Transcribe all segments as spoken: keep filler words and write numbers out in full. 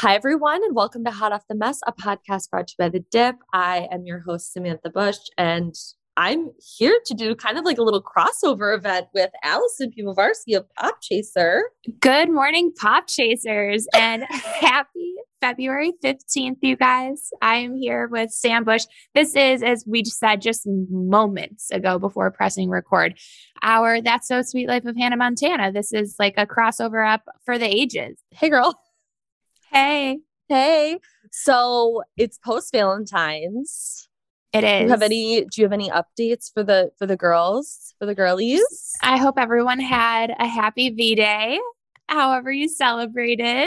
Hi, everyone, and welcome to Hot Off the Mess, a podcast brought to you by The Dip. I am your host, Samantha Bush, and I'm here to do kind of like a little crossover event with Allison Pivovarsky of Pop Chaser. Good morning, Pop Chasers, and happy February fifteenth, you guys. I am here with Sam Bush. This is, as we just said just moments ago before pressing record, our That's So Sweet Life of Hannah Montana. This is like a crossover up for the ages. Hey, girl. Hey. Hey. So it's post-Valentine's. It is. Do you have any, do you have any updates for the, for the girls, for the girlies? I hope everyone had a happy V-Day, however you celebrated.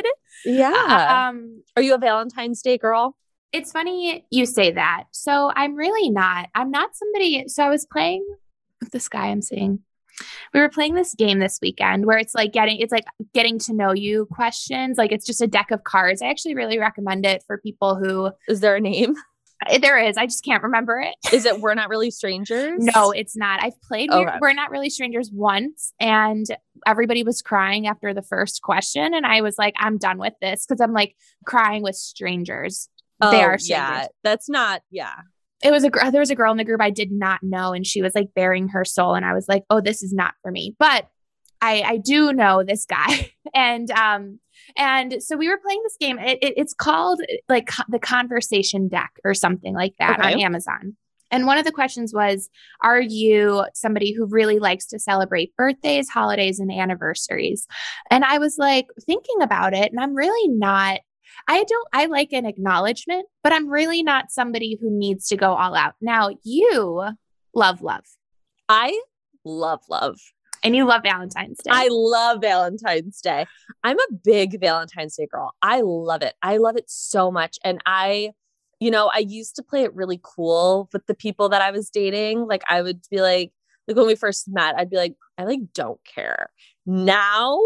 Yeah. Um, Are you a Valentine's Day girl? It's funny you say that. So I'm really not. I'm not somebody. So I was playing with this guy I'm seeing. We were playing this game this weekend where it's like getting, it's like getting to know you questions. Like it's just a deck of cards. I actually really recommend it for people who. Is there a name? There is. I just can't remember it. Is it We're Not Really Strangers? No, it's not. I've played Okay. We're, We're Not Really Strangers once, and everybody was crying after the first question. And I was like, I'm done with this because I'm like crying with strangers. Oh, they are strangers. Yeah, that's not, yeah. It was a girl. There was a girl in the group I did not know, and she was like bearing her soul. And I was like, oh, this is not for me. But I, I do know this guy. and, um, and so we were playing this game. It, it, it's called like the Conversation Deck or something like that Okay. on Amazon. And one of the questions was, are you somebody who really likes to celebrate birthdays, holidays, and anniversaries? And I was like thinking about it, and I'm really not. I don't, I like an acknowledgement, but I'm really not somebody who needs to go all out. Now, you love love. I love love. And you love Valentine's Day. I love Valentine's Day. I'm a big Valentine's Day girl. I love it. I love it so much. And I, you know, I used to play it really cool with the people that I was dating. Like I would be like, like when we first met, I'd be like, I like don't care. Now,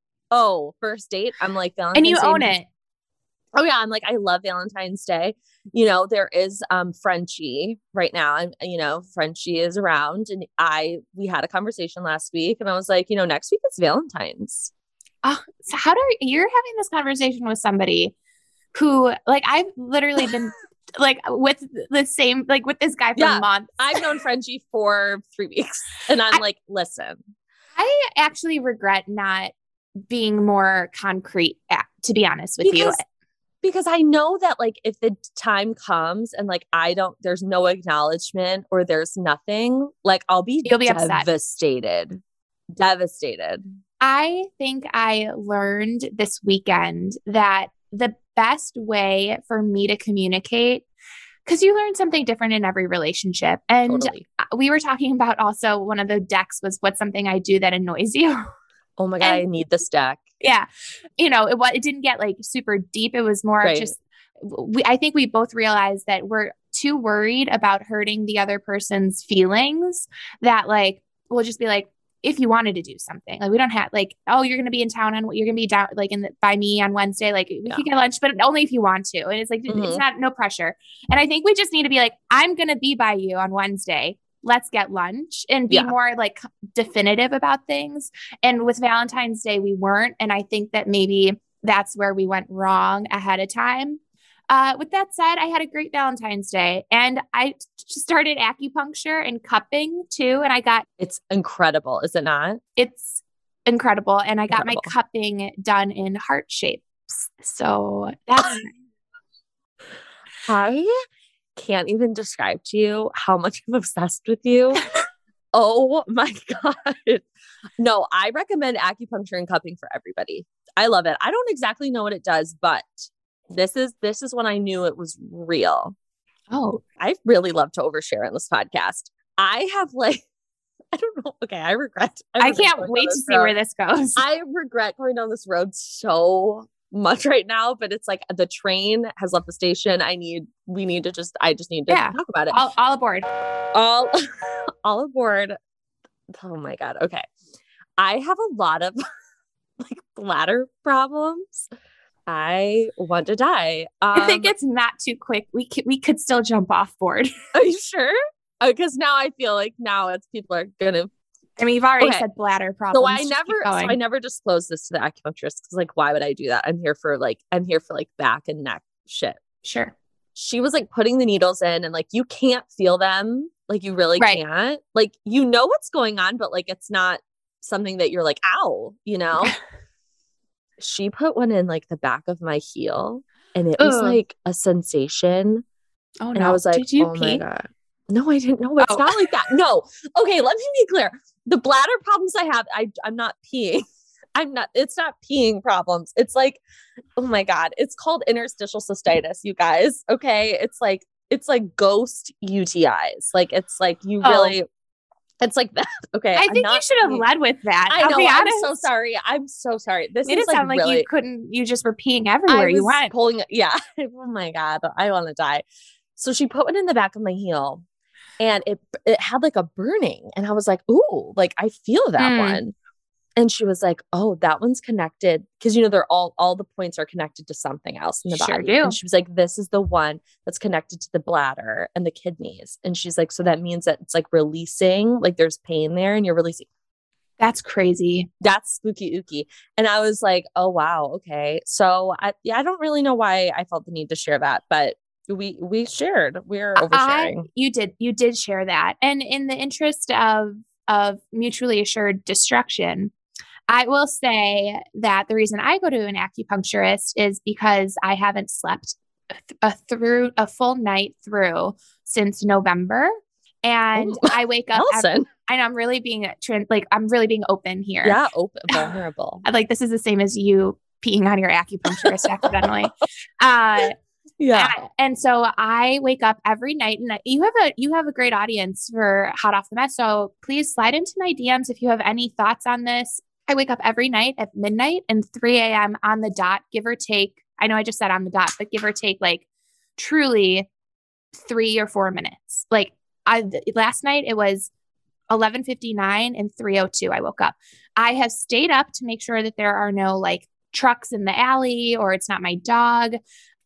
oh, first date, I'm like Valentine's and you Day. own it. Oh yeah, I'm like, I love Valentine's Day. You know, there is um Frenchie right now. I'm, you know, Frenchie is around, and I we had a conversation last week, and I was like, you know, next week it's Valentine's. Oh, so how do you're having this conversation with somebody who, like, I've literally been like with the same, like with this guy for Yeah, months. I've known Frenchie for three weeks, and I'm I, like, listen, I actually regret not being more concrete. To be honest with because, you. Because I know that like if the time comes and like I don't, there's no acknowledgement or there's nothing, like I'll be, You'll be devastated. upset. Devastated. I think I learned this weekend that the best way for me to communicate, because you learn something different in every relationship. And Totally. we were talking about also one of the decks was what's something I do that annoys you. Oh my God, and, I need this deck. Yeah. You know, it, it didn't get like super deep. It was more right. just, we, I think we both realized that we're too worried about hurting the other person's feelings that like, we'll just be like, if you wanted to do something, like we don't have like, oh, you're going to be in town on, you're going to be down like in the, by me on Wednesday, like we yeah. can get lunch, but only if you want to. And it's like, mm-hmm. it's not, no pressure. And I think we just need to be like, I'm going to be by you on Wednesday. Let's get lunch and be yeah. more like definitive about things. And with Valentine's Day, we weren't. And I think that maybe that's where we went wrong ahead of time. Uh, with that said, I had a great Valentine's Day, and I started acupuncture and cupping too. And I got, it's incredible. Is it not? It's incredible. And I got incredible. my cupping done in heart shapes. So that's I can't even describe to you how much I'm obsessed with you. Oh my God. No, I recommend acupuncture and cupping for everybody. I love it. I don't exactly know what it does, but this is, this is when I knew it was real. Oh, I really love to overshare on this podcast. I have like, I don't know. Okay. I regret. I, regret I can't wait to see road. where this goes. I regret going down this road so much right now, but it's like the train has left the station. I need, we need to just, I just need to yeah. talk about it. All, all aboard. All, all aboard. Oh my God. Okay. I have a lot of like bladder problems. I want to die. Um, I think it's not too quick. We could, we could still jump off board. Are you sure? Because now I feel like now it's people are going to I mean, you've already okay. said bladder problems. So I never, so I never disclosed this to the acupuncturist because, like, why would I do that? I'm here for like, I'm here for like back and neck shit. Sure. She was like putting the needles in, and like you can't feel them, like you really right. can't. Like you know what's going on, but like it's not something that you're like, ow, you know. She put one in like the back of my heel, and it Ugh. was like a sensation. Oh no! And I was like, Did you oh pee? my god. No, I didn't know. It's oh. not like that. No. Okay, let me be clear. The bladder problems I have, I, I'm not peeing. I'm not, it's not peeing problems. It's like, oh my God, it's called interstitial cystitis, you guys. Okay. It's like, it's like ghost U T Is. Like, it's like, you oh. really, it's like that. Okay. I think you should have led with that. I know. I'm so sorry. I'm so sorry. This made is it sound like, like really, you couldn't, you just were peeing everywhere you went. Pulling, yeah. Oh my God. I want to die. So she put one in the back of my heel. And it it had like a burning. And I was like, ooh, like I feel that mm. one. And she was like, oh, that one's connected. Because, you know, they're all, all the points are connected to something else in the sure body. Do. And she was like, this is the one that's connected to the bladder and the kidneys. And she's like, so that means that it's like releasing, like there's pain there and you're releasing. That's crazy. That's spooky ooky. And I was like, oh, wow. Okay. So I, yeah, I don't really know why I felt the need to share that, but we we shared we're oversharing. I, you did you did share that, and in the interest of of mutually assured destruction, I will say that the reason I go to an acupuncturist is because I haven't slept a through a full night through since November, and Ooh. I wake up every, and I'm really being like I'm really being open here. Yeah, open, vulnerable. Like this is the same as you peeing on your acupuncturist accidentally. Uh, Yeah. And, and so I wake up every night, and you have a, you have a great audience for Hot Off the Mess. So please slide into my D Ms if you have any thoughts on this. I wake up every night at midnight and three a.m. on the dot, give or take. I know I just said on the dot, but give or take like truly three or four minutes. Like I, last night it was eleven fifty-nine and three oh two. I woke up. I have stayed up to make sure that there are no like trucks in the alley or it's not my dog.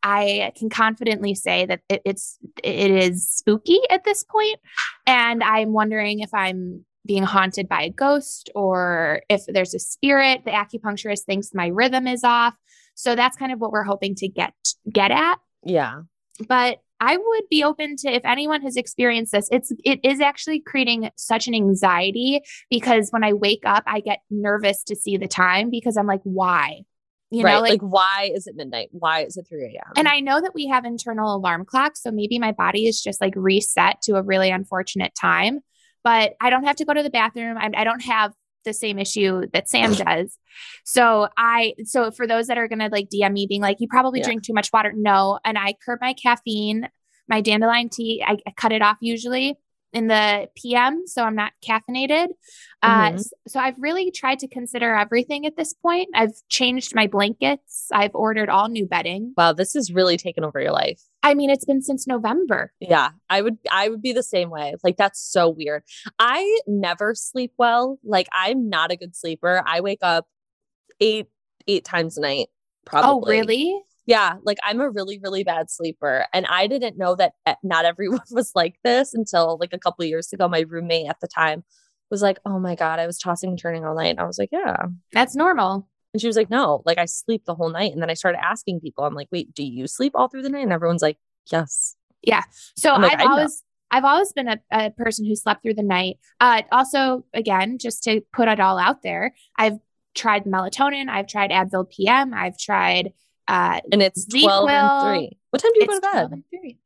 I can confidently say that it, it's, it is spooky at this point. And I'm wondering if I'm being haunted by a ghost or if there's a spirit. The acupuncturist thinks my rhythm is off. So that's kind of what we're hoping to get, get at. Yeah. But I would be open to, if anyone has experienced this, it's, it is actually creating such an anxiety because when I wake up, I get nervous to see the time because I'm like, why? You right. know, like, like, why is it midnight? Why is it three a.m.? And I know that we have internal alarm clocks. So maybe my body is just like reset to a really unfortunate time, but I don't have to go to the bathroom. I, I don't have the same issue that Sam does. So I, so for those that are going to like D M me being like, you probably yeah. drink too much water. No. And I curb my caffeine, my dandelion tea. I, I cut it off usually in the P M. So I'm not caffeinated. Uh, mm-hmm. So I've really tried to consider everything at this point. I've changed my blankets. I've ordered all new bedding. Wow. This has really taken over your life. I mean, it's been since November. Yeah, I would, I would be the same way. Like, that's so weird. I never sleep well. Like, I'm not a good sleeper. I wake up eight, eight times a night. Probably. Oh, really? Yeah. Like I'm a really, really bad sleeper. And I didn't know that not everyone was like this until like a couple of years ago. My roommate at the time was like, oh my God, I was tossing and turning all night. And I was like, yeah, that's normal. And she was like, no, like I sleep the whole night. And then I started asking people, I'm like, wait, do you sleep all through the night? And everyone's like, yes. Yeah. So like, I've always, I've always been a, a person who slept through the night. Uh, also, again, just to put it all out there, I've tried melatonin. I've tried Advil P M. I've tried Uh, and it's twelve and three. What time do you go to bed?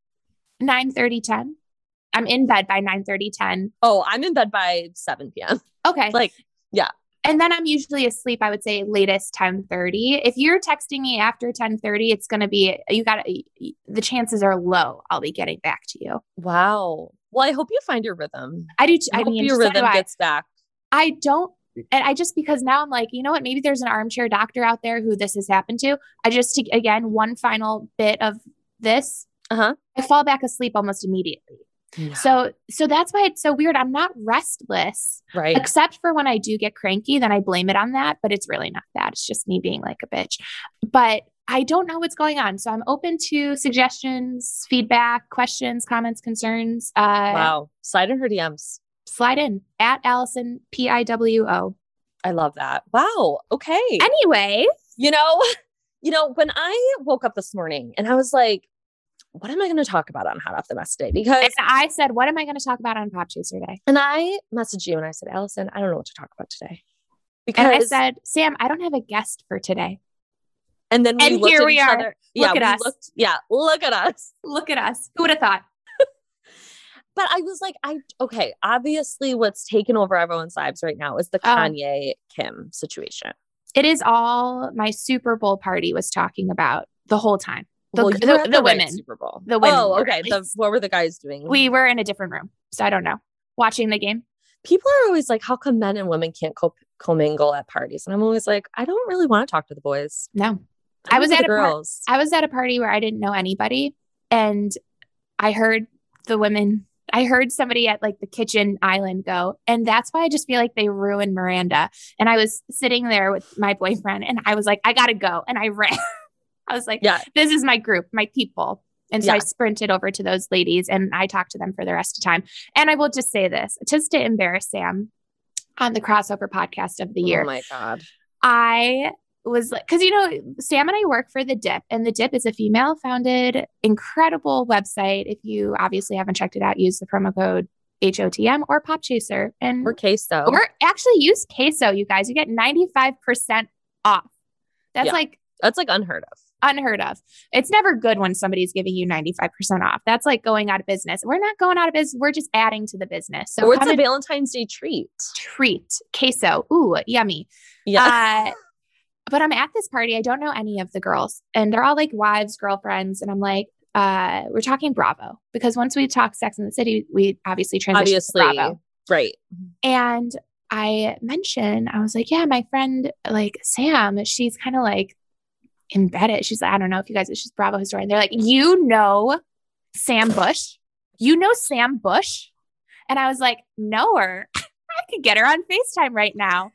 nine thirty, ten. I'm in bed by nine thirty, ten. Oh, I'm in bed by seven p.m. Okay. Like, yeah. And then I'm usually asleep, I would say latest ten thirty. If you're texting me after ten thirty, it's going to be, you got to, the chances are low I'll be getting back to you. Wow. Well, I hope you find your rhythm. I do. T- I, I mean, hope your so rhythm I. gets back. I don't. And I just, because now I'm like, you know what, maybe there's an armchair doctor out there who this has happened to. I just, to, again, one final bit of this, uh-huh. I fall back asleep almost immediately. Yeah. So, so that's why it's so weird. I'm not restless, right? Except for when I do get cranky, then I blame it on that, but it's really not that. It's just me being like a bitch, but I don't know what's going on. So I'm open to suggestions, feedback, questions, comments, concerns. Uh, wow. Slide in her D Ms. slide in at Allison P I W O. I love that. Wow. Okay. Anyway, you know, you know, when I woke up this morning and I was like, what am I going to talk about on Hot Off the Mess Day? Because and I said, what am I going to talk about on Pop Chaser Day? And I messaged you and I said, Allison, I don't know what to talk about today. Because and I said, Sam, I don't have a guest for today. And then we and looked here at we each are. other. Look yeah, at us. Looked, yeah, look at us. Look at us. Who would have thought? But I was like, I okay, obviously what's taken over everyone's lives right now is the Kanye Kim situation. It is all my Super Bowl party was talking about the whole time. The, well, the, the, the right women. Super Bowl. The women. Oh, okay. The, what were the guys doing? We were in a different room. So I don't know. Watching the game. People are always like, how come men and women can't co- commingle at parties? And I'm always like, I don't really want to talk to the boys. No. I, I was at a girls. Par- I was at a party where I didn't know anybody. And I heard the women, I heard somebody at like the kitchen island go. And that's why I just feel like they ruined Miranda. And I was sitting there with my boyfriend and I was like, I gotta go. And I ran. I was like, yeah, this is my group, my people. And so yeah. I sprinted over to those ladies and I talked to them for the rest of the time. And I will just say this, just to embarrass Sam on the crossover podcast of the year. Oh my God. I was like, because, you know, Sam and I work for The Dip, and The Dip is a female founded, incredible website. If you obviously haven't checked it out, use the promo code H O T M or Pop Chaser. And or Queso. Or actually use Queso, you guys. You get ninety-five percent off. That's yeah. like. That's like unheard of. Unheard of. It's never good when somebody's giving you ninety-five percent off. That's like going out of business. We're not going out of business. We're just adding to the business. So or it's a Valentine's Day treat. Treat. Queso. Ooh, yummy. Yeah. Uh, but I'm at this party. I don't know any of the girls. And they're all like wives, girlfriends. And I'm like, uh, we're talking Bravo. Because once we talk Sex and the City, we obviously transition obviously, to Bravo. Right. And I mentioned, I was like, yeah, my friend, like Sam, she's kind of like, embedded. She's like, I don't know if you guys, she's Bravo historian. They're like, you know, Sam Bush, you know, Sam Bush. And I was like, know her. I could get her on FaceTime right now.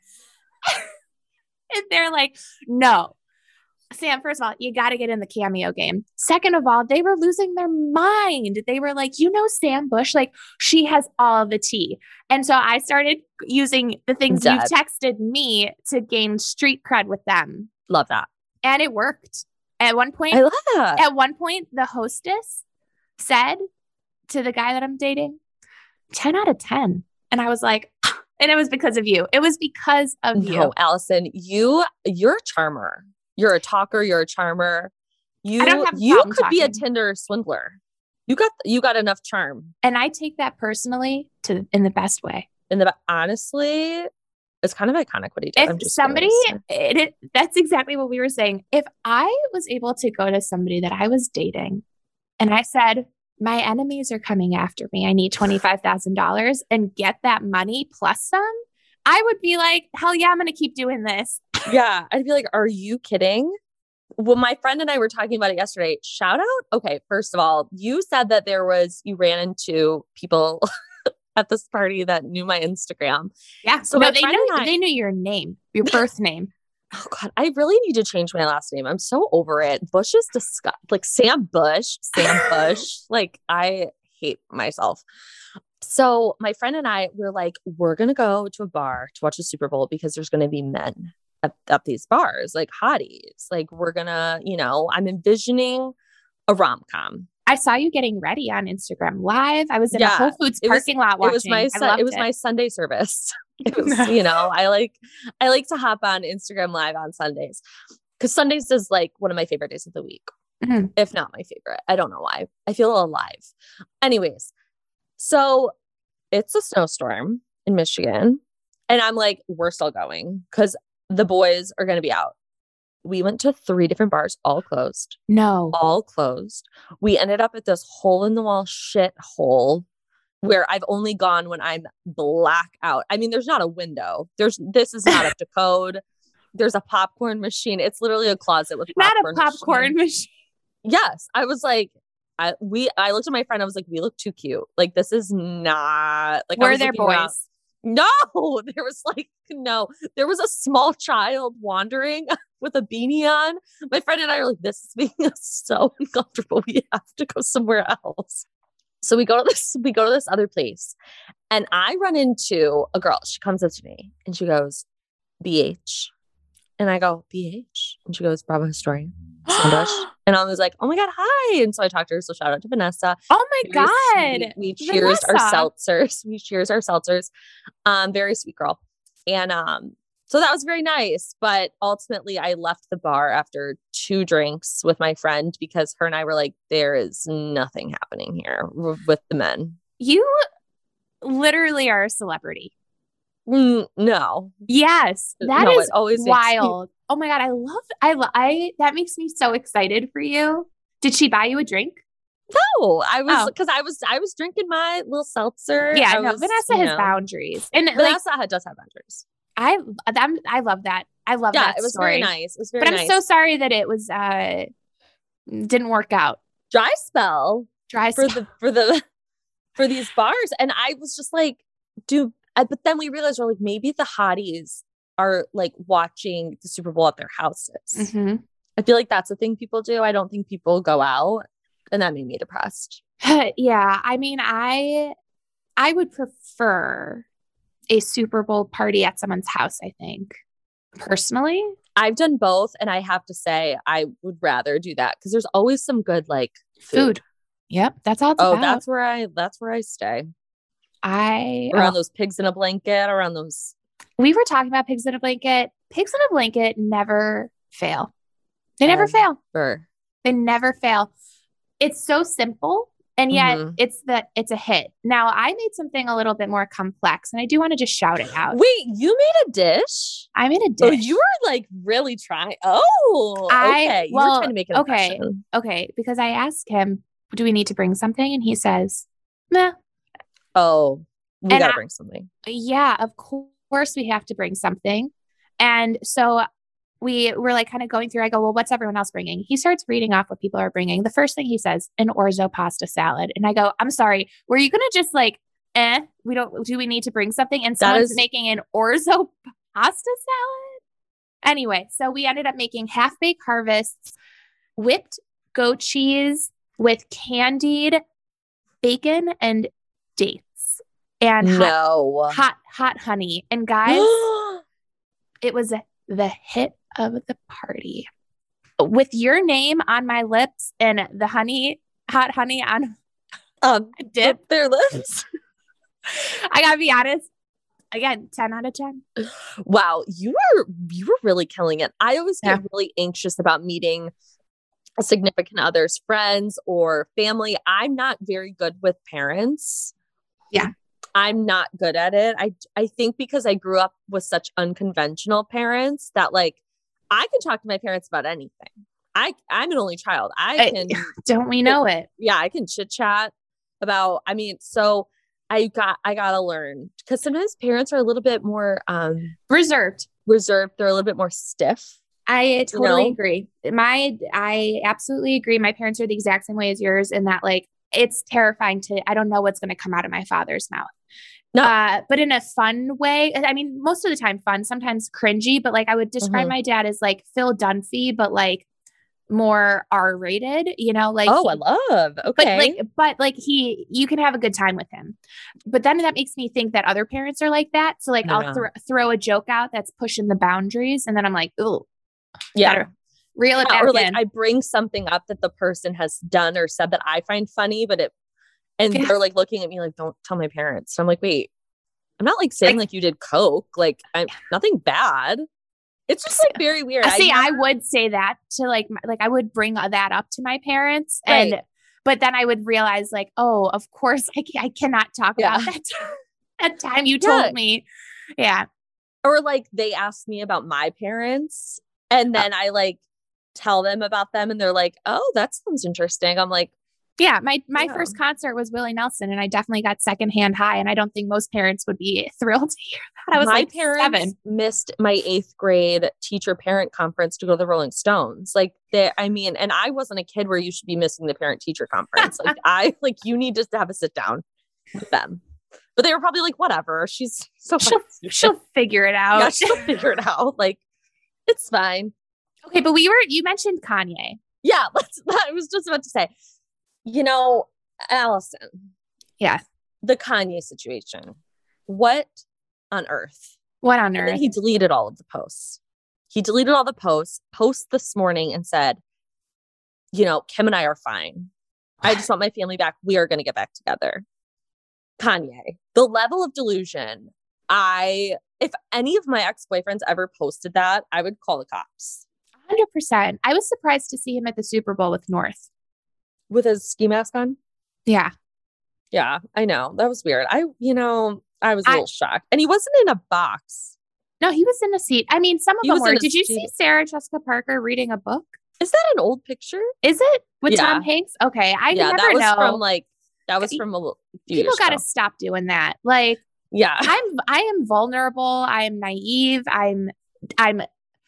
And they're like, no, Sam, first of all, you got to get in the Cameo game. Second of all, they were losing their mind. They were like, you know, Sam Bush, like she has all the tea. And so I started using the things Dead. You've texted me to gain street cred with them. Love that. And it worked. At one point, I love that. At one point, the hostess said to the guy that I'm dating, ten out of ten. And I was like, and it was because of you. It was because of no, you. No, Allison, you, you're a charmer. You're a talker. You're a charmer. You, I don't have a you could talking. be a Tinder swindler. You got, you got enough charm. And I take that personally to in the best way. In the, honestly, it's kind of iconic what he did. If somebody, it, it, that's exactly what we were saying. If I was able to go to somebody that I was dating and I said, my enemies are coming after me, I need twenty-five thousand dollars and get that money plus some, I would be like, hell yeah, I'm going to keep doing this. Yeah. I'd be like, are you kidding? Well, my friend and I were talking about it yesterday. Shout out. Okay. First of all, you said that there was, you ran into people at this party that knew my Instagram. Yeah. So no, they knew I, they knew your name, your birth name. Oh God, I really need to change my last name. I'm so over it. Bush is disgusting. Like Sam Bush, Sam Bush. Like I hate myself. So my friend and I were like, we're gonna go to a bar to watch the Super Bowl because there's gonna be men at, at these bars, like hotties. Like we're gonna, you know, I'm envisioning a rom-com. I saw you getting ready on Instagram Live. I was in yeah, a Whole Foods parking was, lot watching. It was my su- it was it. my Sunday service. It was, you know, I like I like to hop on Instagram Live on Sundays because Sundays is like one of my favorite days of the week, mm-hmm. if not my favorite. I don't know why. I feel alive. Anyways, so it's a snowstorm in Michigan, and I'm like, we're still going because the boys are going to be out. We went to three different bars, all closed. No. All closed. We ended up at this hole in the wall shit hole where I've only gone when I'm black out. I mean, there's not a window. There's this is not up to code. There's a popcorn machine. It's literally a closet with not popcorn a popcorn machine. machine. Yes. I was like, I we I looked at my friend. I was like, we look too cute. Like, this is not like were there boys? Around. No, there was like, no, there was a small child wandering with a beanie on. My friend and I are like, this is being so uncomfortable. We have to go somewhere else. So we go to this, we go to this other place And I run into a girl. She comes up to me and she goes, B H. And I go, B H? And she goes, Bravo Historian. Sandwich. And I was like, oh my God, hi. And so I talked to her. So shout out to Vanessa. Oh my Very God. Sweet. We cheers our seltzers. We cheers our seltzers. Um, very sweet girl. And um, so that was very nice. But ultimately, I left the bar after two drinks with my friend because her and I were like, there is nothing happening here with the men. You literally are a celebrity. Mm, no. Yes. That no, is always wild. Oh my God. I love, I, lo- I, that makes me so excited for you. Did she buy you a drink? No, I was, oh. cause I was, I was drinking my little seltzer. Yeah. I no, was, Vanessa has know, boundaries. And Vanessa like, does have boundaries. I, I'm, I love that. I love yeah, that it was story. very nice. It was very but nice. I'm so sorry that it was, uh, didn't work out. Dry spell. Dry for spell. the, for the, for these bars. And I was just like, do, but then we realized we're like, maybe the hotties are like watching the Super Bowl at their houses. Mm-hmm. I feel like that's the thing people do. I don't think people go out, and that made me depressed. Yeah. I mean, I, I would prefer a Super Bowl party at someone's house, I think, personally. I've done both, and I have to say I would rather do that because there's always some good like food. food. Yep, that's all it's oh, about. that's where I that's where I stay. I around oh, those pigs in a blanket, around those. We were talking about pigs in a blanket. Pigs in a blanket never fail. They never fail. They never fail. It's so simple. And yet mm-hmm. it's the it's a hit. Now I made something a little bit more complex, and I do want to just shout it out. Wait, you made a dish? I made a dish. Oh, you were like really trying. Oh, I, okay. Well, you were trying to make an okay, impression. Okay, because I asked him, "Do we need to bring something?" And he says, "Nah." Oh, we and gotta I, bring something. Yeah, of course we have to bring something. And so we were like kind of going through. I go, well, what's everyone else bringing? He starts reading off what people are bringing. The first thing he says, an orzo pasta salad. And I go, I'm sorry, were you going to just like, eh, we don't, do we need to bring something? And someone's is- making an orzo pasta salad? Anyway, so we ended up making half-baked harvests, whipped goat cheese with candied bacon and dates. And no. hot, hot, hot honey. And guys, it was the hit of the party. With your name on my lips and the honey, hot honey on um dip their lips. I gotta be honest. Again, ten out of ten. Wow, you were you were really killing it. I always get yeah. really anxious about meeting a significant other's friends or family. I'm not very good with parents. Yeah. I'm not good at it. I I think because I grew up with such unconventional parents that like I can talk to my parents about anything. I I'm an only child. I can uh, don't we know it? Yeah, I can chit chat about. I mean, so I got I gotta learn because sometimes parents are a little bit more um reserved. Reserved. They're a little bit more stiff. I totally you know? agree. My I absolutely agree. My parents are the exact same way as yours in that like it's terrifying to I don't know what's going to come out of my father's mouth. No. Uh, but in a fun way. I mean, most of the time fun, sometimes cringy, but like I would describe mm-hmm. my dad as like Phil Dunphy, but like more R-rated, you know, like oh, he, I love. Okay. But like, but like he, you can have a good time with him. But then that makes me think that other parents are like that. So like no. I'll th- throw a joke out that's pushing the boundaries, and then I'm like, oh, yeah. Better reel it yeah, back or like in. I bring something up that the person has done or said that I find funny, but it and yeah. they're like looking at me like, don't tell my parents. So I'm like, wait, I'm not like saying like, like you did coke. Like I'm nothing bad. It's just like very weird. I see, I, I would say that to like, like I would bring that up to my parents and, right. but then I would realize like, oh, of course I, I cannot talk yeah. about that, that time you told yeah. me. Yeah. Or like they asked me about my parents and then oh. I like tell them about them and they're like, oh, that sounds interesting. I'm like, yeah, my, my yeah. first concert was Willie Nelson and I definitely got secondhand high and I don't think most parents would be thrilled to hear that. I was my like parents seven. missed my eighth grade teacher parent conference to go to the Rolling Stones. Like they, I mean, and I wasn't a kid where you should be missing the parent teacher conference. Like I, like you need just to have a sit down with them. But they were probably like, whatever. She's so she'll, she'll figure it out. Yeah, she'll figure it out. Like it's fine. Okay. But we were, you mentioned Kanye. Yeah. Let's, I was just about to say, you know, Allison. Yeah. The Kanye situation. what on earth? What on And earth? then he deleted all of the posts. He deleted all the posts, post this morning and said, you know, Kim and I are fine. I just want my family back. We are going to get back together. Kanye, the level of delusion. I, if any of my ex-boyfriends ever posted that, I would call the cops. one hundred percent. I was surprised to see him at the Super Bowl with North. With his ski mask on? Yeah. Yeah, I know. That was weird. I, you know, I was a I, little shocked. And he wasn't in a box. No, he was in a seat. I mean, some of He them was were. in a Did you seat. see Sarah Jessica Parker reading a book? Is that an old picture? Is it? With Yeah. Tom Hanks? Okay. I yeah, never that was know. from like, that was from a little, few People years got to ago. stop doing that. Like, Yeah. I'm, I am vulnerable. I am naive. I'm, I'm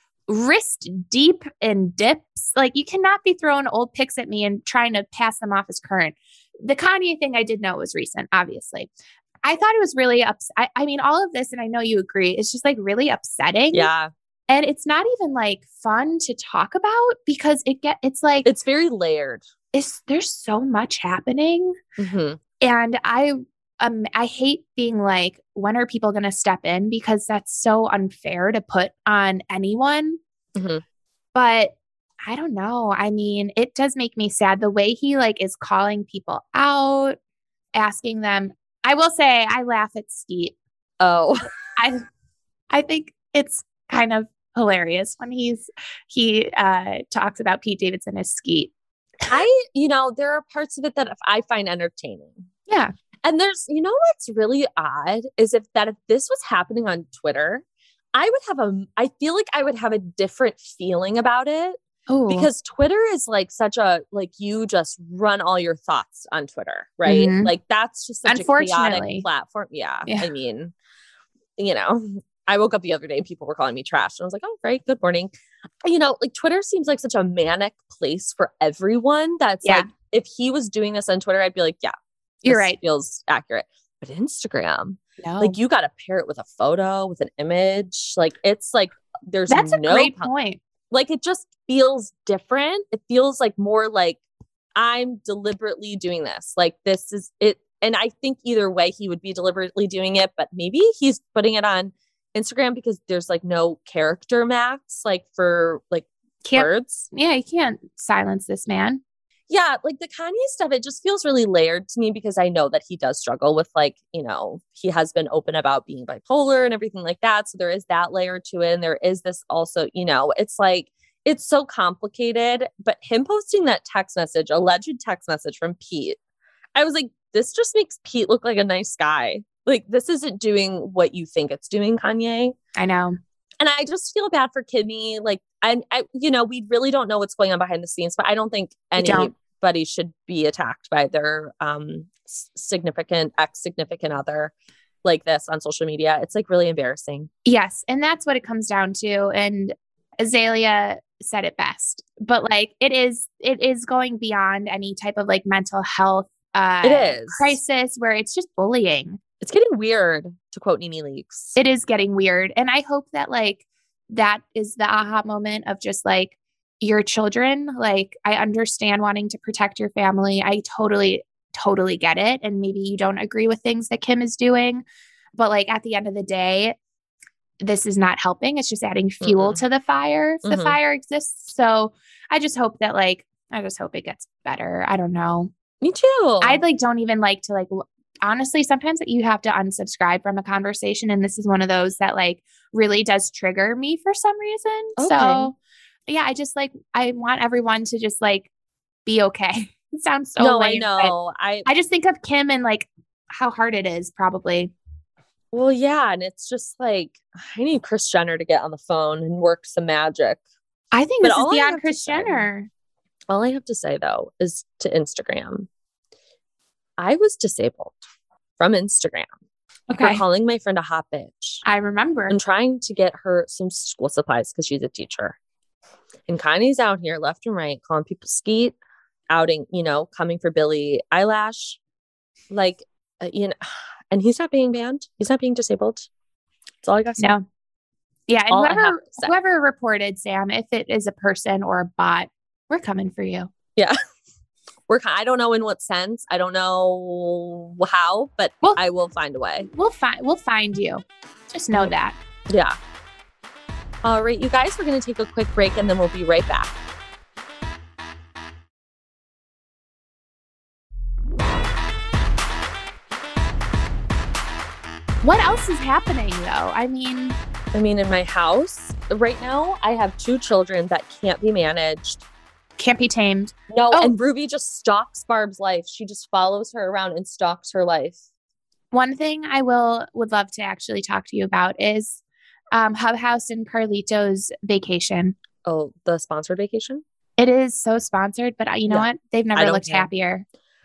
wrist deep in dips. Like, you cannot be throwing old pics at me and trying to pass them off as current. The Kanye thing I did know was recent, obviously. I thought it was really ups. I, I mean, all of this, and I know you agree, it's just like really upsetting. Yeah. And it's not even like fun to talk about because it get it's like It's very layered. It's there's so much happening. Mm-hmm. And I um I hate being like, when are people gonna step in? Because that's so unfair to put on anyone. Mm-hmm. But I don't know. I mean, it does make me sad the way he like is calling people out, asking them. I will say I laugh at Skeet. Oh. I I think it's kind of hilarious when he's he uh talks about Pete Davidson as Skeet. I, you know, there are parts of it that I find entertaining. Yeah. And there's, you know, what's really odd is if that if this was happening on Twitter, I would have a, I feel like I would have a different feeling about it. Ooh. Because Twitter is like such a, like you just run all your thoughts on Twitter, right? Mm-hmm. Like that's just such a chaotic platform. Yeah, yeah. I mean, you know, I woke up the other day and people were calling me trash. And I was like, oh, right. Good morning. You know, like Twitter seems like such a manic place for everyone. That's yeah. like, if he was doing this on Twitter, I'd be like, yeah, you're right. Feels accurate. But Instagram, no. like you got to pair it with a photo, with an image. Like it's like, there's That's no a great po- point. Like it just feels different. It feels like more like I'm deliberately doing this. Like this is it. And I think either way he would be deliberately doing it, but maybe he's putting it on Instagram because there's like no character max, like for like can't, words. Yeah, you can't silence this man. Yeah, like the Kanye stuff, it just feels really layered to me because I know that he does struggle with like, you know, he has been open about being bipolar and everything like that. So there is that layer to it. And there is this also, you know, it's like, it's so complicated. But him posting that text message, alleged text message from Pete, I was like, this just makes Pete look like a nice guy. Like, this isn't doing what you think it's doing, Kanye. I know. And I just feel bad for Kimmy. Like, I, I, you know, we really don't know what's going on behind the scenes, but I don't think anybody should be attacked by their um, significant, ex-significant other like this on social media. It's like really embarrassing. Yes. And that's what it comes down to. And Azalea said it best, but like, it is, it is going beyond any type of like mental health uh, it is. crisis where it's just bullying. It's getting weird, to quote Nene Leakes. It is getting weird. And I hope that like, that is the aha moment of just like your children. Like, I understand wanting to protect your family. I totally, totally get it. And maybe you don't agree with things that Kim is doing, but like at the end of the day, this is not helping. It's just adding fuel mm-hmm. to the fire if mm-hmm. the fire exists. So I just hope that like, I just hope it gets better. I don't know. Me too. I like don't even like to like, honestly, sometimes you have to unsubscribe from a conversation. And this is one of those that like really does trigger me for some reason. Okay. So yeah, I just like, I want everyone to just like be okay. It sounds so no, lame, I know. I, I just think of Kim and like how hard it is probably. Well, yeah. And it's just like, I need Kris Jenner to get on the phone and work some magic. I think this but is beyond Kris Jenner. All I have to say though, is to Instagram. I was disabled from Instagram okay. for calling my friend a hot bitch. I remember. And trying to get her some school supplies because she's a teacher. And Kanye's out here left and right calling people skeet, outing, you know, coming for Billie Eilish. Like, uh, you know, and he's not being banned. He's not being disabled. That's all I got to say. No. Yeah. And all whoever, whoever reported, Sam, if it is a person or a bot, we're coming for you. Yeah. we're, I don't know in what sense. I don't know how, but well, I will find a way. We'll find, we'll find you. Just know mm-hmm. that. Yeah. All right, you guys, we're going to take a quick break and then we'll be right back. What else is happening though? I mean, I mean, in my house right now, I have two children that can't be managed. Can't be tamed. No, oh. And Ruby just stalks Barb's life. She just follows her around and stalks her life. One thing I will would love to actually talk to you about is um, Hub House and Carlito's vacation. Oh, the sponsored vacation? It is so sponsored, but you know yeah. what? They've never looked care. happier.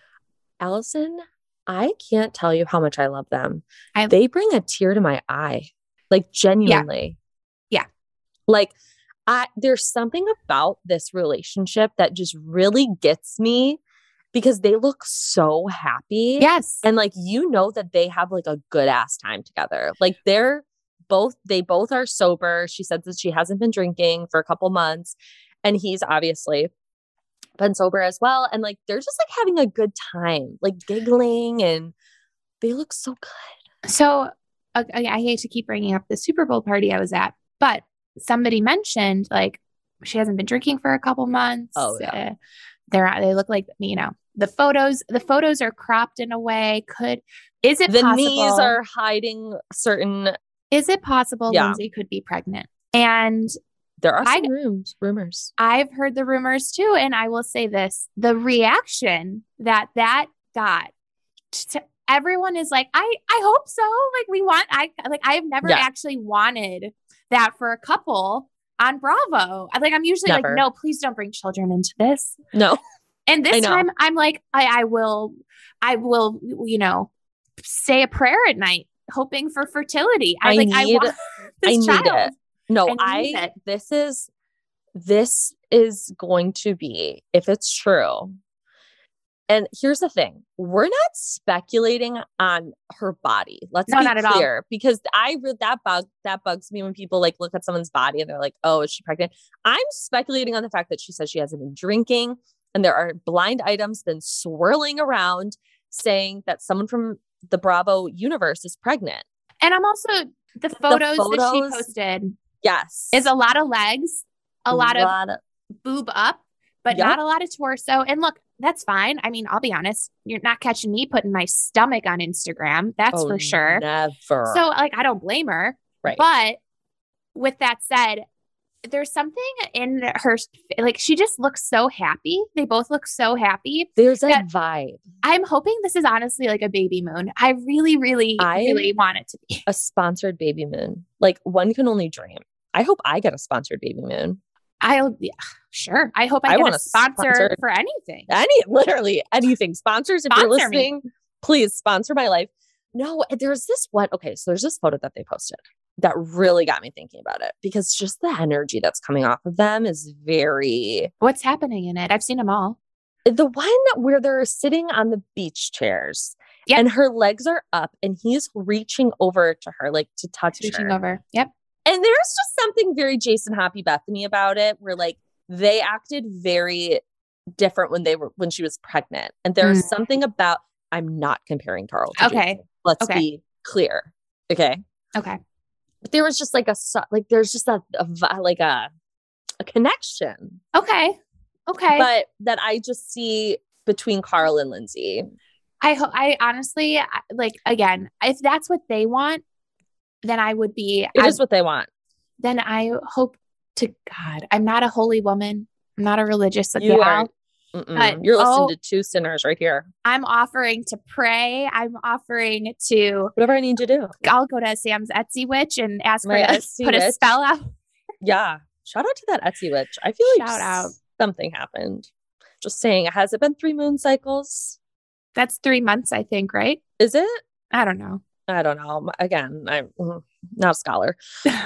Allison, I can't tell you how much I love them. I, they bring a tear to my eye, like genuinely. Yeah. yeah. Like I, there's something about this relationship that just really gets me because they look so happy. Yes. And like, you know that they have like a good ass time together. Like they're both, they both are sober. She said that she hasn't been drinking for a couple months and he's obviously been sober as well. And like, they're just like having a good time, like giggling and they look so good. So uh, I hate to keep bringing up the Super Bowl party I was at, but somebody mentioned like she hasn't been drinking for a couple months. Oh yeah. Uh, they're, they look like, you know, the photos, the photos are cropped in a way. Could, is it the possible? knees are hiding certain. Is it possible yeah. Lindsay could be pregnant? And there are some rooms, rumors. I've heard the rumors too. And I will say this, the reaction that that got to everyone is like, I, I hope so. Like we want, I like, I've never yeah. actually wanted that for a couple on Bravo. I like, I'm usually never. like, no, please don't bring children into this. No. And this time I'm like, I, I will, I will, you know, say a prayer at night, hoping for fertility. I, I like, need, I want this I need child. it. No, I, I, it. this is, this is going to be, if it's true. And here's the thing. We're not speculating on her body. Let's no, be not clear. At all. Because I read that bug, that bugs me when people like look at someone's body and they're like, oh, is she pregnant? I'm speculating on the fact that she says she hasn't been drinking. And there are blind items been swirling around saying that someone from the Bravo universe is pregnant. And I'm also, the photos, the photos that she posted. Yes. Is a lot of legs, a, a lot, lot of, of boob up, but yep. not a lot of torso. And look, that's fine. I mean, I'll be honest. You're not catching me putting my stomach on Instagram. That's oh, for sure. Never. So like, I don't blame her. Right. But with that said, there's something in her, like she just looks so happy. They both look so happy. There's a vibe. I'm hoping this is honestly like a baby moon. I really, really, I really want it to be. A sponsored baby moon. Like one can only dream. I hope I get a sponsored baby moon. I'll, yeah, sure. I hope I, I get want a sponsor sponsored, for anything. Any, literally anything. Sponsors, if sponsor you're listening, me. Please sponsor my life. No, there's this one. Okay, so there's this photo that they posted that really got me thinking about it because just the energy that's coming off of them is very. What's happening in it? I've seen them all. The one where they're sitting on the beach chairs yep. and her legs are up and he's reaching over to her, like to touch reaching her. over. Yep. And there's just something very Jason Happy Bethany about it where like they acted very different when they were, when she was pregnant. And there's mm. something about, I'm not comparing Carl to Okay. Jason. Let's okay. be clear. Okay. Okay. But there was just like a, like, there's just a, a like a, a connection. Okay. Okay. But that I just see between Carl and Lindsay. I hope, I honestly, like, again, if that's what they want, then I would be. It I, is what they want. Then I hope to God, I'm not a holy woman. I'm not a religious you gal. Are, but, You're listening oh, to two sinners right here. I'm offering to pray. I'm offering to. Whatever I need to do. I'll go to Sam's Etsy witch and ask My her to Etsy put witch. a spell out. Yeah. Shout out to that Etsy witch. I feel like Shout out. something happened. Just saying, has it been three moon cycles? That's three months, I think, right? Is it? I don't know. I don't know. Again, I'm not a scholar.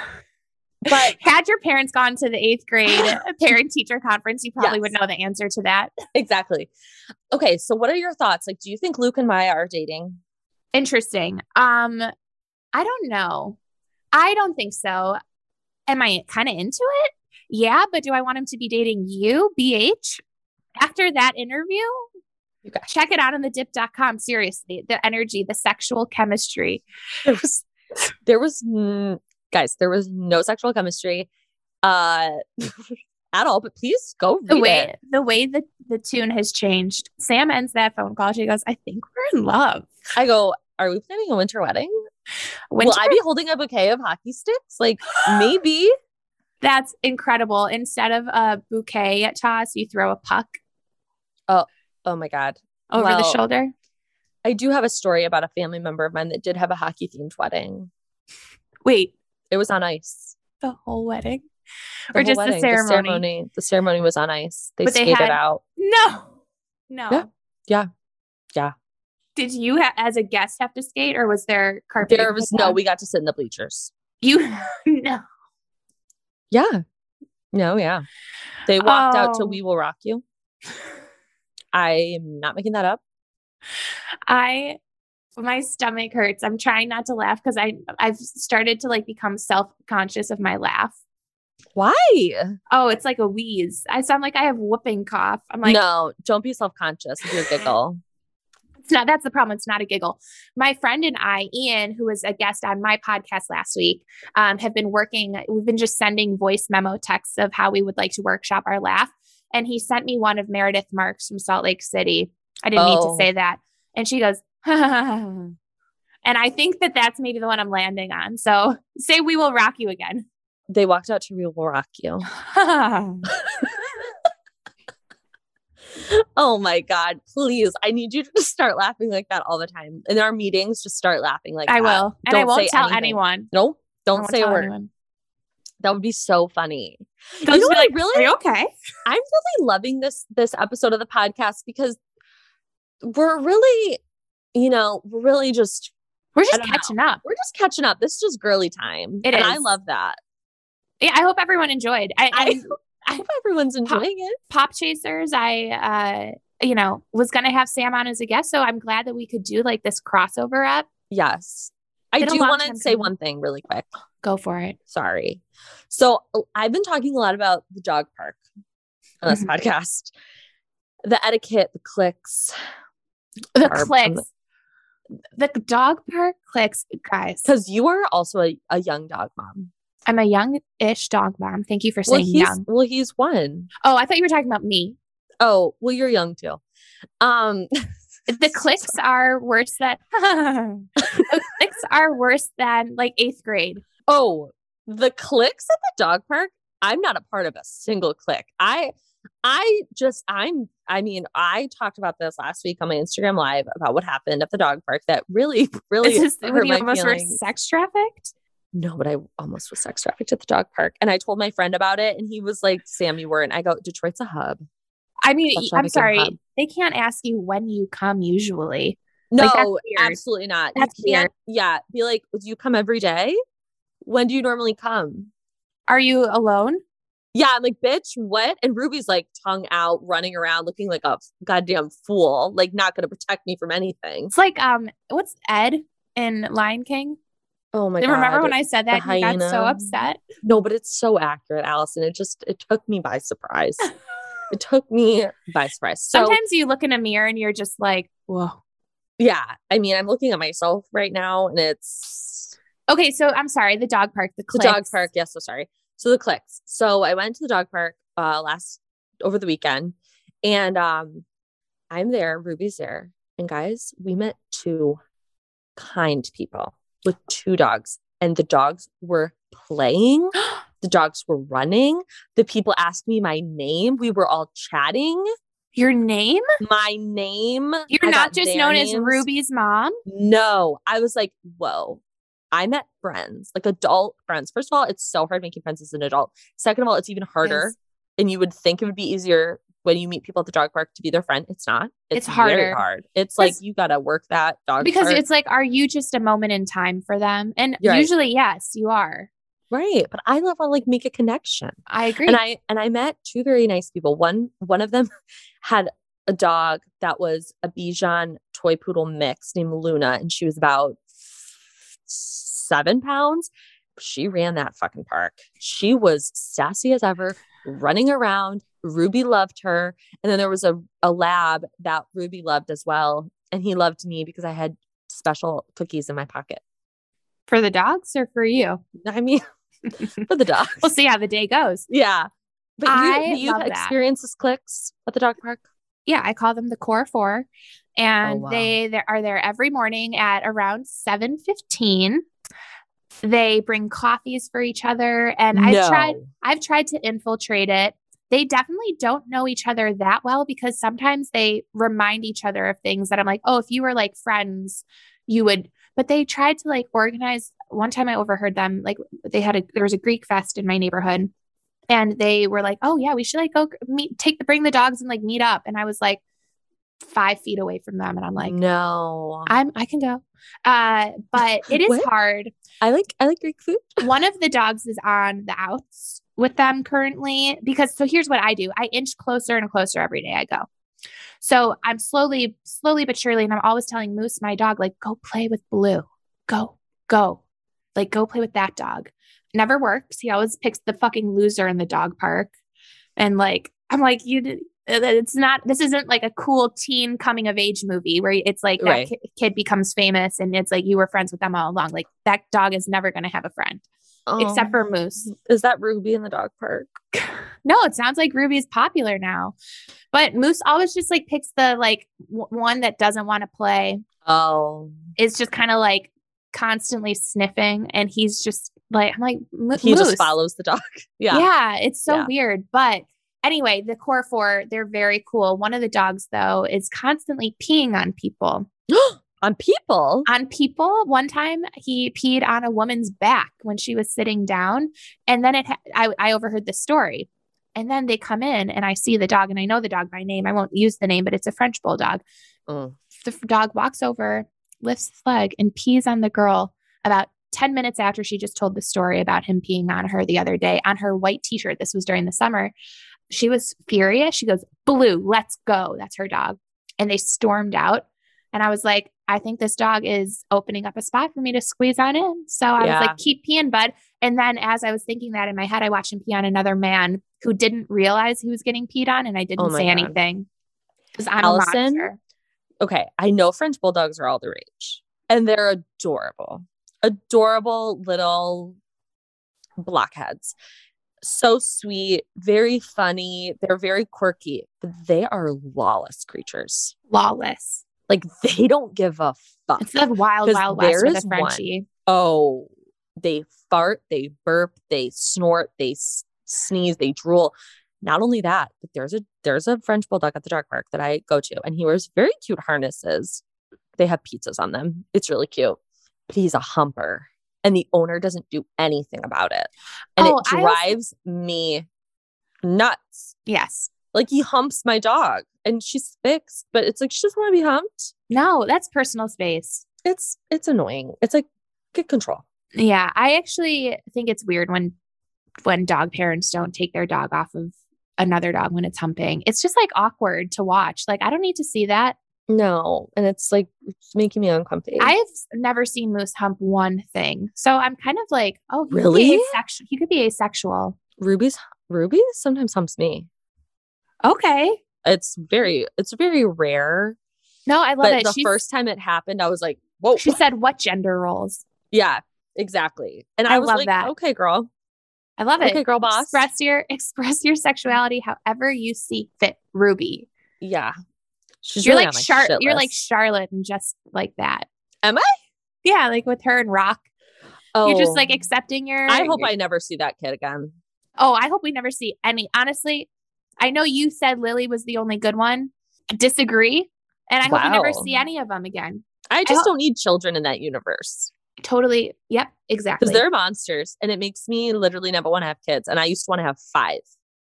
But had your parents gone to the eighth grade parent teacher conference, you probably yes. would know the answer to that. Exactly. Okay. So what are your thoughts? Like, do you think Luke and Maya are dating? Interesting. Um, I don't know. I don't think so. Am I kind of into it? Yeah. But do I want him to be dating you, B H? After that interview? You guys. Check it out on the dip dot com. Seriously, the energy, the sexual chemistry. There was, there was, guys, there was no sexual chemistry uh, at all, but please go read the way, it. The way the, the tune has changed. Sam ends that phone call. She goes, I think we're in love. I go, are we planning a winter wedding? Winter? Will I be holding a bouquet of hockey sticks? Like, maybe. That's incredible. Instead of a bouquet toss, you throw a puck. Oh, oh my God. Over well, the shoulder? I do have a story about a family member of mine that did have a hockey-themed wedding. Wait. It was on ice. The whole wedding? The or just wedding. the ceremony? The ceremony. The ceremony was on ice. They but skated they had... out. No. No. Yeah. Yeah. Yeah. Did you, ha- as a guest, have to skate, or was there carpet? There was no. We got to sit in the bleachers. You no. Yeah. No. Yeah. They walked oh. out to "We Will Rock You." I am not making that up. I, my stomach hurts. I'm trying not to laugh because I I've started to like become self conscious of my laugh. Why? Oh, it's like a wheeze. I sound like I have whooping cough. I'm like, no, don't be self conscious of your giggle. It's not, that's the problem. It's not a giggle. My friend and I, Ian, who was a guest on my podcast last week, um, have been working. We've been just sending voice memo texts of how we would like to workshop our laugh. And he sent me one of Meredith Marks from Salt Lake City. I didn't oh. mean to say that. And she goes, and I think that that's maybe the one I'm landing on. So say "We Will Rock You" again. They walked out to "We Will Rock You." Oh my God, please. I need you to start laughing like that all the time. In our meetings, just start laughing like I that. will. And don't I won't tell anything. anyone. No, don't say a word. Anyone. That would be so funny. They'll you know what like, I really, are you okay? I'm really loving this this episode of the podcast because we're really, you know, we're really just we're just catching know. up. We're just catching up. This is just girly time. It and is. I love that. Yeah, I hope everyone enjoyed. I, I, I hope everyone's enjoying Pop, it. Pop Chasers, I, uh, you know, was going to have Sam on as a guest. So I'm glad that we could do like this crossover up. Yes. I do want to say one thing really quick. Go for it. Sorry. So I've been talking a lot about the dog park on this mm-hmm. podcast. The etiquette, the clicks. The clicks. The, the dog park clicks, guys. Because you are also a, a young dog mom. I'm a young-ish dog mom. Thank you for saying well, young. Well, he's one. Oh, I thought you were talking about me. Oh, well, you're young too. Um, the clicks are worse than the clicks are worse than like eighth grade. Oh, the clicks at the dog park. I'm not a part of a single click. I, I just, I'm, I mean, I talked about this last week on my Instagram Live about what happened at the dog park that really, really Is this, hurt when you my almost feelings. were sex trafficked? No, but I almost was sex trafficked at the dog park. And I told my friend about it and he was like, Sam, you weren't. I go, Detroit's a hub. I mean, I'm sorry. Hub. They can't ask you when you come usually. No, like, absolutely not. That's you can't. Weird. Yeah. Be like, do you come every day? When do you normally come? Are you alone? Yeah. I'm like, bitch, what? And Ruby's like tongue out, running around looking like a goddamn fool, like not going to protect me from anything. It's like, um, what's Ed in Lion King? Oh my God. God. Remember when I said that you got so upset? No, but it's so accurate, Allison. It just, it took me by surprise. It took me by surprise. So, sometimes you look in a mirror and you're just like, whoa. Yeah. I mean, I'm looking at myself right now and it's. Okay. So I'm sorry. The dog park, the clicks. The dog park. Yes. So sorry. So the clicks. So I went to the dog park uh, last, over the weekend and um, I'm there. Ruby's there. And guys, we met two kind people with two dogs and the dogs were playing. The dogs were running. The people asked me my name. We were all chatting. Your name? My name. You're I not just known names. as Ruby's mom? No. I was like, whoa. I met friends, like adult friends. First of all, it's so hard making friends as an adult. Second of all, it's even harder. Yes. And you would think it would be easier when you meet people at the dog park to be their friend. It's not. It's, it's harder. Very hard. It's like you got to work that dog because park. It's like, are you just a moment in time for them? And You're usually, right. yes, you are. Right. But I love to like make a connection. I agree. And I and I met two very nice people. One one of them had a dog that was a Bichon toy poodle mix named Luna. And she was about seven pounds. She ran that fucking park. She was sassy as ever, running around, Ruby loved her. And then there was a, a lab that Ruby loved as well. And he loved me because I had special cookies in my pocket. For the dogs or for you? I mean, for the dogs. We'll see how the day goes. Yeah. But I you, you love experience this clicks at the dog park? Yeah, I call them the Core Four. And oh, wow. they, they are there every morning at around seven fifteen. They bring coffees for each other. And no. I've tried, I've tried to infiltrate it. They definitely don't know each other that well because sometimes they remind each other of things that I'm like, oh, if you were like friends, you would, but they tried to like organize. One time I overheard them, like they had a, there was a Greek fest in my neighborhood and they were like, oh yeah, we should like go meet, take the, bring the dogs and like meet up. And I was like five feet away from them. And I'm like, no, I'm, I can go. Uh, but it is hard. I like, I like Greek food. One of the dogs is on the outs with them currently because, so here's what I do. I inch closer and closer every day I go. So I'm slowly, slowly but surely, and I'm always telling Moose, my dog, like, go play with Blue. Go, go. Like, go play with that dog. Never works. He always picks the fucking loser in the dog park. And like, I'm like, you, it's not, this isn't like a cool teen coming of age movie where it's like that right. ki- kid becomes famous and it's like you were friends with them all along. Like that dog is never going to have a friend. Oh. Except for Moose. Is that Ruby in the dog park? No, it sounds like Ruby's popular now. But Moose always just like picks the like w- one that doesn't want to play. Oh. It's just kind of like constantly sniffing. And he's just like, I'm like, Moose. He just follows the dog. Yeah. Yeah. It's so yeah. weird. But anyway, the Core Four, they're very cool. One of the dogs, though, is constantly peeing on people. On people? On people. One time he peed on a woman's back when she was sitting down. And then it, ha- I, I overheard the story. And then they come in and I see the dog and I know the dog by name. I won't use the name, but it's a French bulldog. Mm. The dog walks over, lifts his leg and pees on the girl about ten minutes after she just told the story about him peeing on her the other day on her white t-shirt. This was during the summer. She was furious. She goes, Blue, let's go. That's her dog. And they stormed out. And I was like, I think this dog is opening up a spot for me to squeeze on in. So I yeah. was like, keep peeing, bud. And then as I was thinking that in my head, I watched him pee on another man who didn't realize he was getting peed on. And I didn't oh say God. anything because I'm Allison, a monster. Okay. I know French bulldogs are all the rage and they're adorable, adorable little blockheads. So sweet, very funny. They're very quirky, but they are lawless creatures. Lawless. Like they don't give a fuck. It's the wild, wild west with a Frenchie. One, oh, they fart, they burp, they snort, they s- sneeze, they drool. Not only that, but there's a there's a French bulldog at the dog park that I go to, and he wears very cute harnesses. They have pizzas on them. It's really cute, but he's a humper. And the owner doesn't do anything about it. And oh, it drives also- me nuts. Yes. Like he humps my dog and she's fixed, but it's like, she doesn't want to be humped. No, that's personal space. It's, it's annoying. It's like, get control. Yeah. I actually think it's weird when, when dog parents don't take their dog off of another dog when it's humping. It's just like awkward to watch. Like, I don't need to see that. No. And it's like it's making me uncomfortable. I've never seen Moose hump one thing. So I'm kind of like, oh, he really? Could be asexual. He could be asexual. Ruby's Ruby sometimes humps me. Okay. It's very, it's very rare. No, I love but it. The She's, first time it happened, I was like, whoa. She said, what gender roles? Yeah, exactly. And I, I was love like, that. Okay, girl. I love it. Okay, girl boss. Express your, express your sexuality however you see fit, Ruby. Yeah. She's you're really like Char- You're like Charlotte and just like that. Am I? Yeah, like with her and Rock. Oh, you're just like accepting your. I hope your... I never see that kid again. Oh, I hope we never see any. Honestly, I know you said Lily was the only good one. I disagree, and I wow. hope we never see any of them again. I just I hope- don't need children in that universe. Totally. Yep. Exactly. Because they're monsters, and it makes me literally never want to have kids. And I used to want to have five.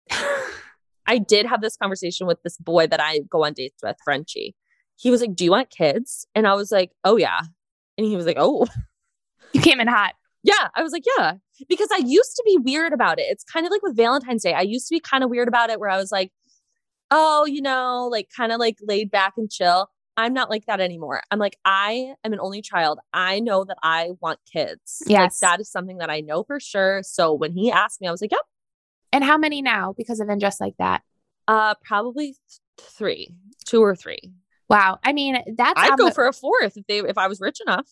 I did have this conversation with this boy that I go on dates with, Frenchie. He was like, do you want kids? And I was like, oh, yeah. And he was like, oh. You came in hot. Yeah. I was like, yeah. Because I used to be weird about it. It's kind of like with Valentine's Day. I used to be kind of weird about it where I was like, oh, you know, like kind of like laid back and chill. I'm not like that anymore. I'm like, I am an only child. I know that I want kids. Yes. Like, that is something that I know for sure. So when he asked me, I was like, yep. And how many now because of In Just Like That? Uh, probably th- three, two or three. Wow. I mean, that's I'd um, go for a fourth if they if I was rich enough.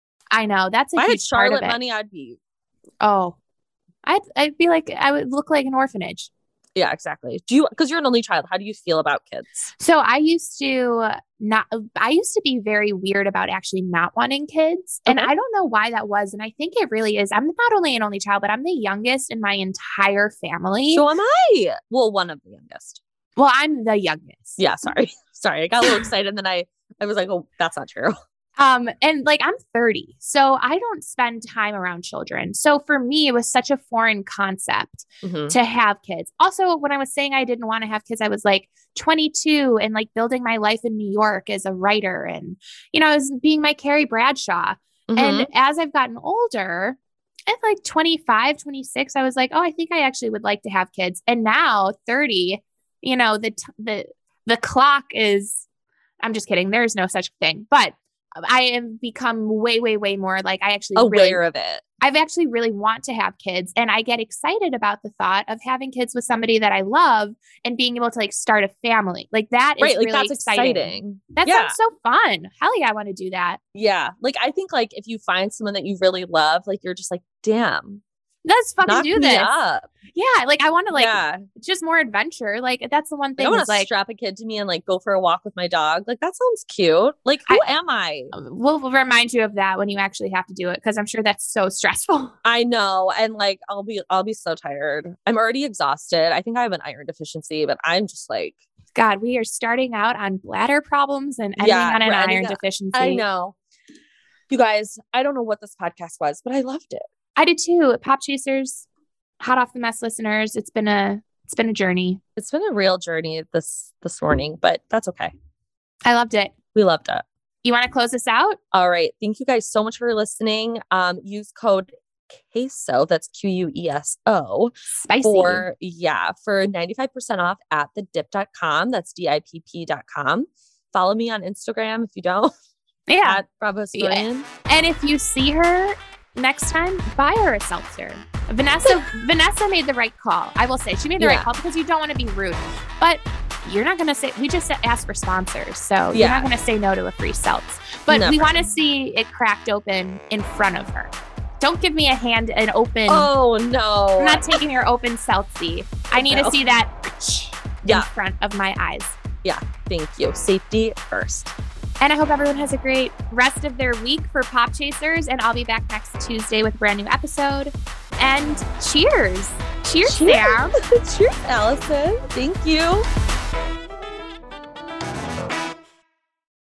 I know that's a if huge I had Charlotte part of it. money, I'd be. Oh, I'd I'd be like I would look like an orphanage. Yeah, exactly. Do you, because you're an only child, how do you feel about kids? So I used to not, I used to be very weird about actually not wanting kids. And Okay. I don't know why that was. And I think it really is. I'm not only an only child, but I'm the youngest in my entire family. So am I. Well, one of the youngest. Well, I'm the youngest. Yeah, sorry. Sorry. I got a little excited and then I, I was like, oh, that's not true. Um, and like I'm thirty, so I don't spend time around children. So for me, it was such a foreign concept Mm-hmm. to have kids. Also, when I was saying I didn't want to have kids, I was like twenty-two and like building my life in New York as a writer and, you know, as being my Carrie Bradshaw. Mm-hmm. And as I've gotten older, at like twenty-five, twenty-six, I was like, oh, I think I actually would like to have kids. And now thirty, you know, the, t- the, the clock is, I'm just kidding. There's no such thing, but I have become way, way, way more like I actually aware really, of it. I've actually really want to have kids, and I get excited about the thought of having kids with somebody that I love and being able to like start a family. Like that is Right. Like really that's exciting. exciting. That Yeah. sounds so fun. Hell yeah, I want to do that. Yeah. Like I think like if you find someone that you really love, like you're just like, damn, Let's fucking knock do me this. up. Yeah, like I want to like yeah. just more adventure. Like that's the one Like, thing I want is to like strap a kid to me and like go for a walk with my dog. Like that sounds cute. Like who I- am I? we'll, we'll remind you of that when you actually have to do it because I'm sure that's so stressful. I know. And like I'll be I'll be so tired. I'm already exhausted. I think I have an iron deficiency, but I'm just like God, we are starting out on bladder problems and ending Yeah, on an we're ending iron on- deficiency. I know. You guys, I don't know what this podcast was, but I loved it. I did too. Pop Chasers, hot off the mess listeners. It's been a it's been a journey. It's been a real journey this this morning, but that's okay. I loved it. We loved it. You want to close this out? All right. Thank you guys so much for listening. Um, use code queso, that's Q U E S O, Spicy. for yeah, for ninety-five percent off at the dip dot com. That's D I P P dot com. Follow me on Instagram if you don't. yeah. At Bravo Historian. And if you see her next time, buy her a seltzer. Vanessa Vanessa made the right call. I will say she made the Yeah. right call because you don't want to be rude. But you're not going to say, we just asked for sponsors. So you're Yeah. not going to say no to a free seltz. But Never. we want to see it cracked open in front of her. Don't give me a hand, an open. Oh no. I'm not taking your open seltzy. I need No. to see that Yeah. in front of my eyes. Yeah. Thank you. Safety first. And I hope everyone has a great rest of their week for Pop Chasers. And I'll be back next Tuesday with a brand new episode. And cheers. Cheers, Sam. Cheers, Allison. Thank you.